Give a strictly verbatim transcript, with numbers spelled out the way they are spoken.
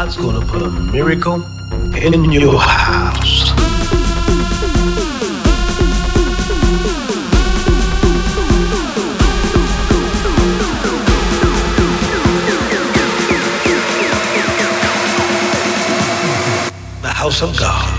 God's gonna put a miracle in your house. The house of God.